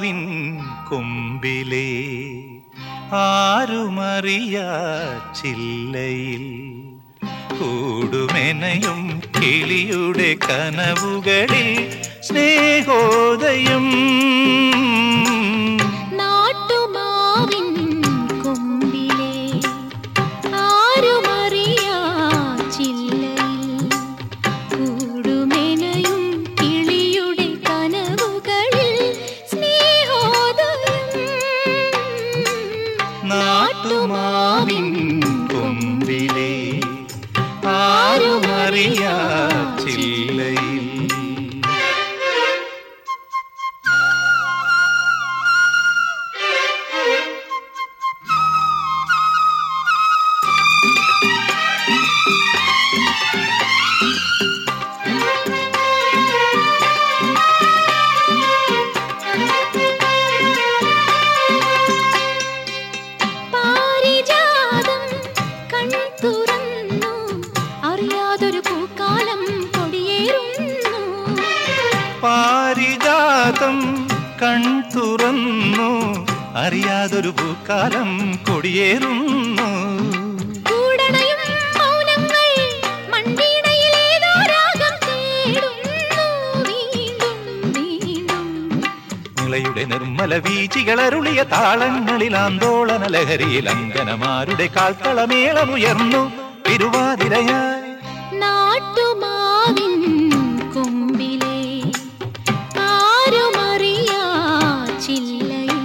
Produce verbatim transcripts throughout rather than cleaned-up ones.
നാട്ടുമാവിൻ കൊമ്പിലേ ആരുമറിയാ ചില്ലയിൽ കൂടുമെനയും കിളിയുടെ കനവുകളിൽ സ്നേഹോദയം. നാട്ടുമാവിൻ കൊമ്പിലേ ആരുമറിയാ ചില്ലയിൽ കൂടുമെനയും കിളിയുടെ കനവുകളിൽ സ്നേഹോദയം. നാട്ടുമാവിൻ കൊമ്പിലേ ആരുമറിയാ ചില്ലയിൽ. പാരിജാതം കൺ തുറന്നു അറിയാതൊരു പൂക്കാലം കൊടിയേറുന്നു. നിളയുടെ നിർമ്മല വീചികളരുളിയ താളങ്ങളിൽ ആന്തോളന ലഹരിയിൽ അങ്കനമാരുടെ കാൽത്തളമേളമുയർന്നു തിരുവാതിരയായി. നാട്ടുമാവിൻ കൊമ്പിലേ ആരുമറിയാ ചില്ലയിൽ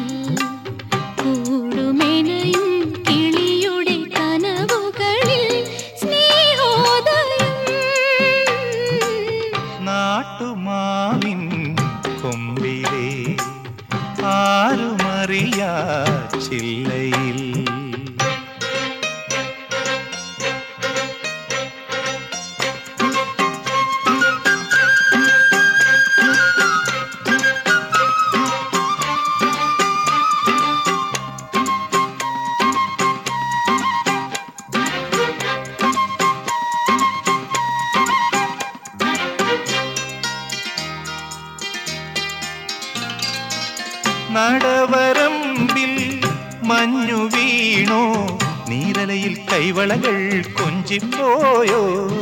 കൂടുമെനയും കിളിയുടെ കനവുകളിൽ സ്നേഹോദയം. നാട്ടുമാവിൻ കൊമ്പിലേ ആരുമറിയാ ചില്ലയിൽ. നടവരമ്പിൽ മഞ്ഞു വീണോ നീരലയിൽ കൈവളകൾ കൊഞ്ചിപ്പോയോ.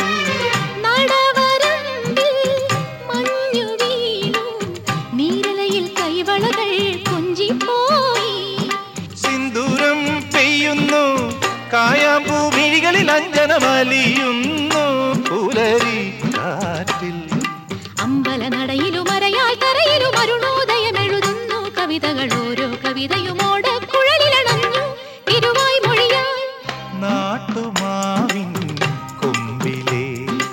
നടവരമ്പിൽ മഞ്ഞു വീണോ നീരലയിൽ കൈവളകൾ കൊഞ്ചിപ്പോയി. സിന്ദൂരം പെയ്യുന്നു കായാമ്പൂമിഴികളിൽ അഞ്ജനമലിയുന്നു പുലരി കാറ്റിൽ. അമ്പല നടയിലും അരയാൽ തറയിലും അരുണോദയമെഴുതുന്നു കവിതകൾ ഓരോ കവിതയും ഓടക്കുഴലിലണഞ്ഞു തിരുവായ് മൊഴിയായി. നാട്ടുമാവിൻ കൊമ്പിലേ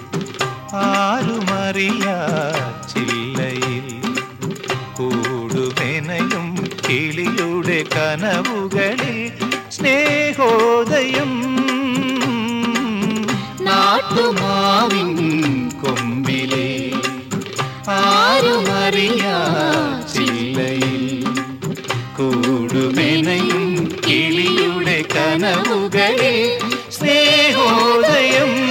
ആരുമറിയാ ചില്ലയിൽ കൂടുമെനയും കിളിയുടെ കനവുകളിൽ സ്നേഹോദയം. നാട്ടുമാവിൻ കൊമ്പിലേ ആരുമറിയാ ചില്ലയിൽ കൂടുമെനയും കിളിയുടെ കനവുകളിൽ സ്നേഹോദയം.